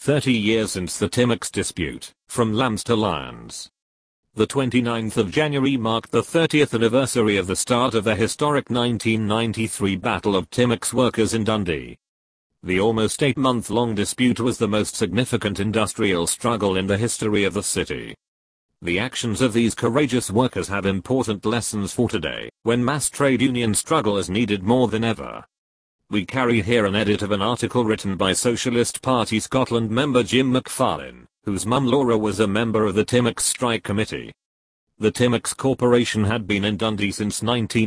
30 years since the Timex dispute, from lambs to lions. The 29th of January marked the 30th anniversary of the start of the historic 1993 Battle of Timex workers in Dundee. The almost 8-month-long dispute was the most significant industrial struggle in the history of the city. The actions of these courageous workers have important lessons for today, when mass trade union struggle is needed more than ever. We carry here an edit of an article written by Socialist Party Scotland member Jim McFarlane, whose mum Laura was a member of the Timex Strike Committee. The Timex Corporation had been in Dundee since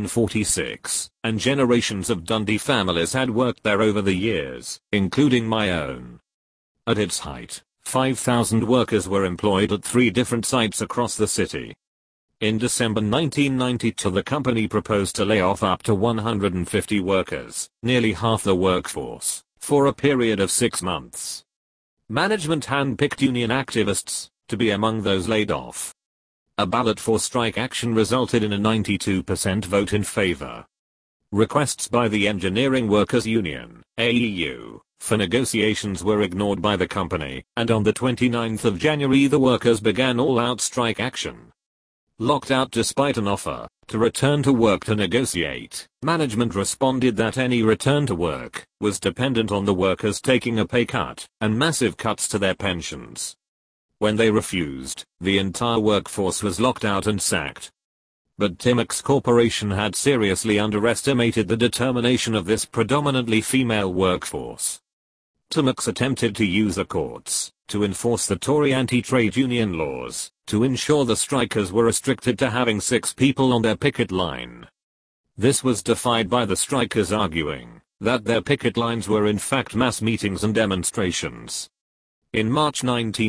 1946, and generations of Dundee families had worked there over the years, including my own. At its height, 5,000 workers were employed at 3 different sites across the city. In December 1992 the company proposed to lay off up to 150 workers, nearly half the workforce, for a period of 6 months. Management handpicked union activists to be among those laid off. A ballot for strike action resulted in a 92% vote in favor. Requests by the Engineering Workers Union, AEU, for negotiations were ignored by the company, and on the 29th of January the workers began all-out strike action. Locked out despite an offer to return to work to negotiate, management responded that any return to work was dependent on the workers taking a pay cut and massive cuts to their pensions. When they refused, the entire workforce was locked out and sacked. But Timex Corporation had seriously underestimated the determination of this predominantly female workforce. Timex attempted to use the courts to enforce the Tory anti-trade union laws to ensure the strikers were restricted to having 6 people on their picket line. This was defied by the strikers, arguing that their picket lines were in fact mass meetings and demonstrations. In March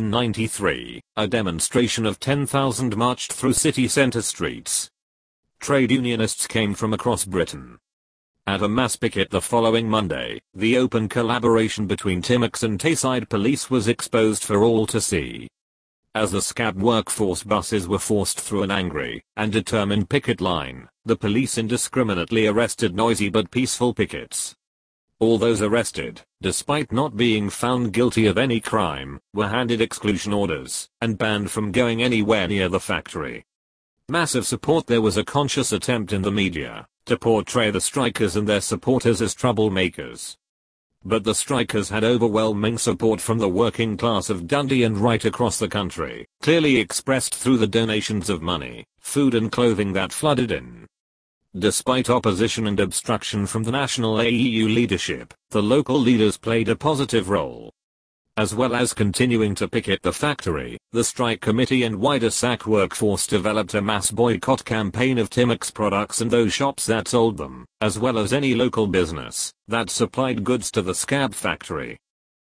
1993, a demonstration of 10,000 marched through city centre streets. Trade unionists came from across Britain. At a mass picket the following Monday, the open collaboration between Timex and Tayside Police was exposed for all to see. As the scab workforce buses were forced through an angry and determined picket line, the police indiscriminately arrested noisy but peaceful pickets. All those arrested, despite not being found guilty of any crime, were handed exclusion orders and banned from going anywhere near the factory. Massive support. There was a conscious attempt in the media to portray the strikers and their supporters as troublemakers. But the strikers had overwhelming support from the working class of Dundee and right across the country, clearly expressed through the donations of money, food and clothing that flooded in. Despite opposition and obstruction from the national AEU leadership, the local leaders played a positive role. As well as continuing to picket the factory, the strike committee and wider SAC workforce developed a mass boycott campaign of Timex products and those shops that sold them, as well as any local business that supplied goods to the scab factory.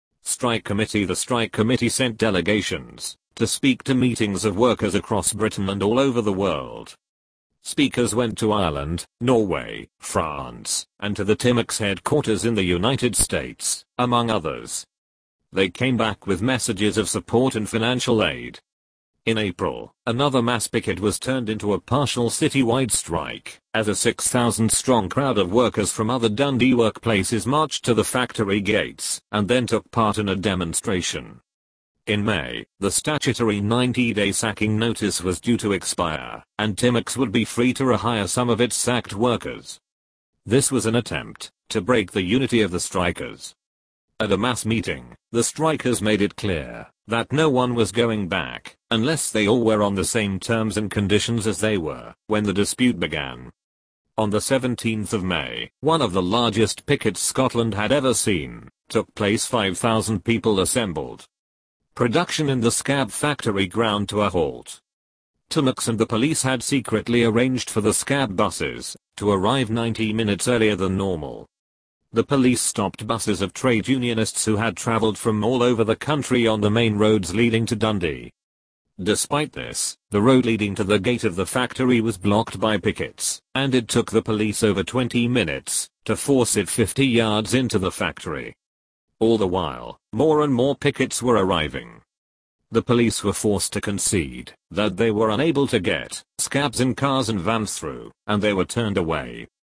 The strike committee sent delegations to speak to meetings of workers across Britain and all over the world. Speakers went to Ireland, Norway, France, and to the Timex headquarters in the United States, among others. They came back with messages of support and financial aid. In April, another mass picket was turned into a partial citywide strike, as a 6,000-strong crowd of workers from other Dundee workplaces marched to the factory gates, and then took part in a demonstration. In May, the statutory 90-day sacking notice was due to expire, and Timex would be free to rehire some of its sacked workers. This was an attempt to break the unity of the strikers. At a mass meeting, the strikers made it clear that no one was going back unless they all were on the same terms and conditions as they were when the dispute began. On the 17th of May, one of the largest pickets Scotland had ever seen took place. 5,000 people assembled. Production in the scab factory ground to a halt. Timex and the police had secretly arranged for the scab buses to arrive 90 minutes earlier than normal. The police stopped buses of trade unionists who had travelled from all over the country on the main roads leading to Dundee. Despite this, the road leading to the gate of the factory was blocked by pickets, and it took the police over 20 minutes to force it 50 yards into the factory. All the while, more and more pickets were arriving. The police were forced to concede that they were unable to get scabs in cars and vans through, and they were turned away.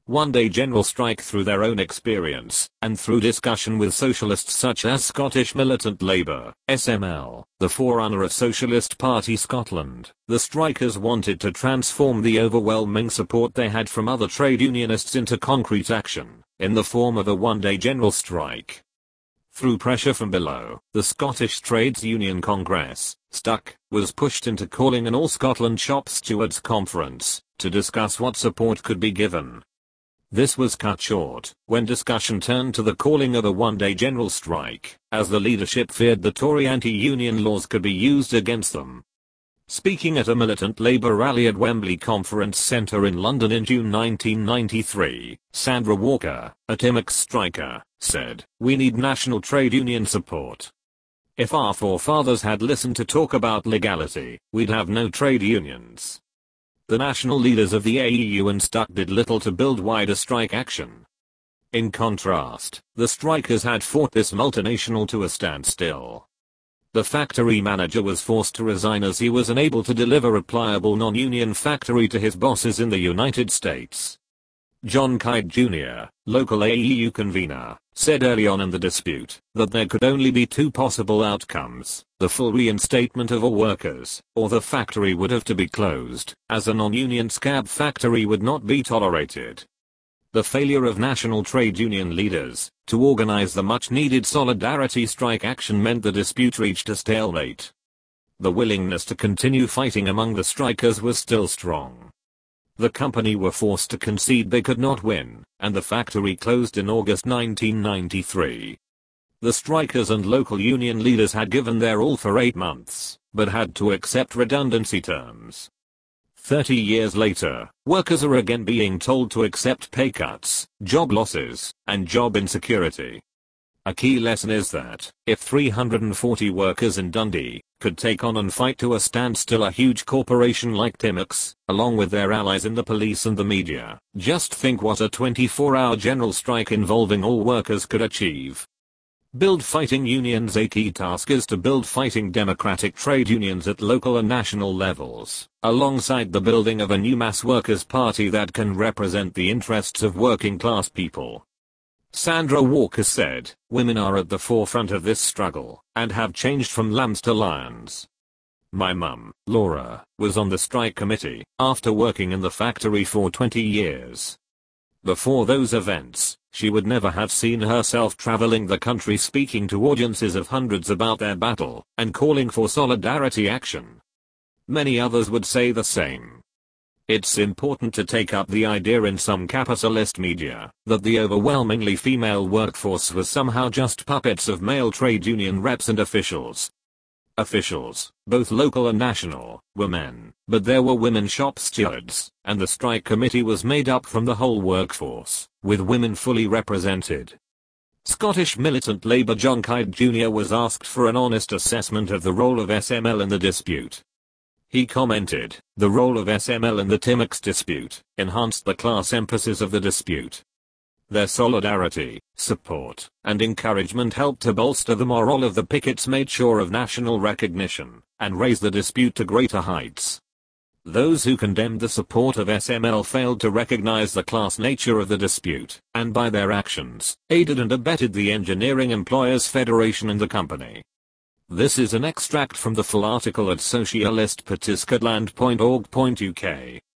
one-day general strike through their own experience, and through discussion with socialists such as Scottish Militant Labour, SML, the forerunner of Socialist Party Scotland. The strikers wanted to transform the overwhelming support they had from other trade unionists into concrete action, in the form of a one-day general strike. Through pressure from below, the Scottish Trades Union Congress, STUC, was pushed into calling an all-Scotland shop stewards conference, to discuss what support could be given. This was cut short, when discussion turned to the calling of a one-day general strike, as the leadership feared the Tory anti-union laws could be used against them. Speaking at a militant Labour rally at Wembley Conference Centre in London in June 1993, Sandra Walker, a Timex striker, said, "We need national trade union support. If our forefathers had listened to talk about legality, we'd have no trade unions." The national leaders of the AEU and STUC did little to build wider strike action. In contrast, the strikers had fought this multinational to a standstill. The factory manager was forced to resign as he was unable to deliver a pliable non-union factory to his bosses in the United States. John Kyde Jr., local AEU convener, said early on in the dispute that there could only be two possible outcomes: the full reinstatement of all workers, or the factory would have to be closed, as a non-union scab factory would not be tolerated. The failure of national trade union leaders to organize the much-needed solidarity strike action meant the dispute reached a stalemate. The willingness to continue fighting among the strikers was still strong. The company were forced to concede they could not win, and the factory closed in August 1993. The strikers and local union leaders had given their all for 8 months, but had to accept redundancy terms. 30 years later, workers are again being told to accept pay cuts, job losses, and job insecurity. A key lesson is that, if 340 workers in Dundee could take on and fight to a standstill a huge corporation like Timex, along with their allies in the police and the media, just think what a 24-hour general strike involving all workers could achieve. Build fighting unions. A key task is to build fighting democratic trade unions at local and national levels, alongside the building of a new mass workers' party that can represent the interests of working class people. Sandra Walker said, "Women are at the forefront of this struggle, and have changed from lambs to lions." My mum, Laura, was on the strike committee, after working in the factory for 20 years. Before those events, she would never have seen herself traveling the country speaking to audiences of hundreds about their battle, and calling for solidarity action. Many others would say the same. It's important to take up the idea in some capitalist media that the overwhelmingly female workforce was somehow just puppets of male trade union reps and officials. Officials, both local and national, were men, but there were women shop stewards, and the strike committee was made up from the whole workforce, with women fully represented. Scottish Militant Labour John Kyde Jr. was asked for an honest assessment of the role of SML in the dispute. He commented, "The role of SML in the Timex dispute enhanced the class emphasis of the dispute. Their solidarity, support, and encouragement helped to bolster the morale of the pickets, made sure of national recognition, and raised the dispute to greater heights. Those who condemned the support of SML failed to recognize the class nature of the dispute, and by their actions, aided and abetted the Engineering Employers Federation and the company." This is an extract from the full article at socialistpartiscotland.org.uk.